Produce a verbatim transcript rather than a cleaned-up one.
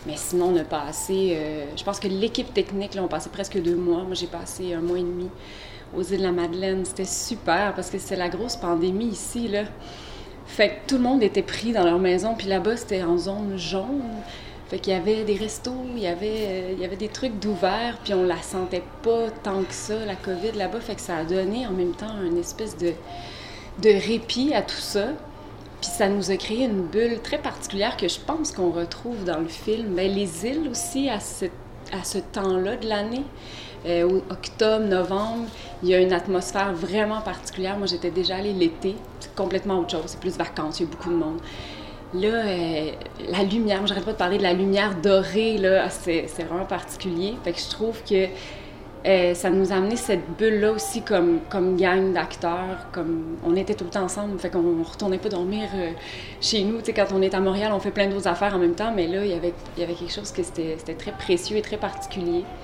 Mais sinon, on a passé, euh, je pense que l'équipe technique, là, on passait presque deux mois. Moi, j'ai passé un mois et demi aux îles de la Madeleine. C'était super parce que c'était la grosse pandémie ici, là. Fait que tout le monde était pris dans leur maison, puis là-bas, c'était en zone jaune. Fait qu'il y avait des restos, il y avait, euh, il y avait des trucs d'ouvert, puis on la sentait pas tant que ça, la COVID là-bas. Fait que ça a donné en même temps une espèce de, de répit à tout ça. Puis ça nous a créé une bulle très particulière que je pense qu'on retrouve dans le film. Bien, les îles aussi, à ce, à ce temps-là de l'année, euh, octobre, novembre, il y a une atmosphère vraiment particulière. Moi, j'étais déjà allée l'été, c'est complètement autre chose, c'est plus vacances, il y a beaucoup de monde. Là, euh, la lumière, moi, j'arrête pas de parler de la lumière dorée, là, c'est, c'est vraiment particulier. Fait que je trouve que euh, ça nous a amené cette bulle-là aussi comme, comme gang d'acteurs, comme on était tout le temps ensemble, fait qu'on retournait pas dormir euh, chez nous. Tu sais, quand on est à Montréal, on fait plein d'autres affaires en même temps, mais là, il y avait, il y avait quelque chose que c'était, c'était très précieux et très particulier.